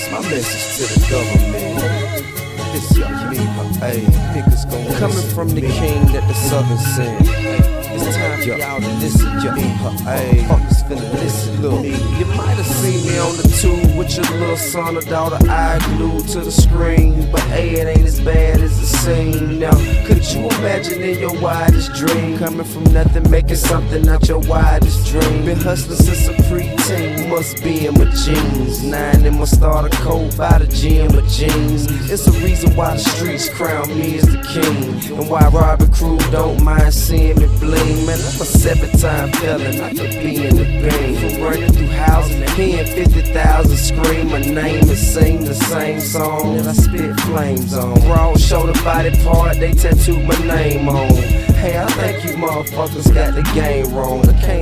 my message to the government. It's your me, hey, niggas gon' coming from the king that the southern sent. It's time for y'all to listen, hey, fuckers finna listen. Look, you might have seen me on the tube with your little son or daughter, eye glued to the screen, but hey, it ain't as bad as it seems. Now, could you imagine in your wildest dream coming from nothing, making something out your wildest dream? Been hustling since a preteen, must be in my jeans. 9 in my starter coat by the gym of jeans. It's a reason why the streets crown me as the king, and why Robert Crew don't mind seeing me bling. Man, I'm a 7-time felon, I could be in the bang. From running through houses, paying 50,000, scream my name and sing the same song that I spit flames on. Raw shoulder body part, they tattooed my name on. Hey, I think you motherfuckers got the game wrong. I can't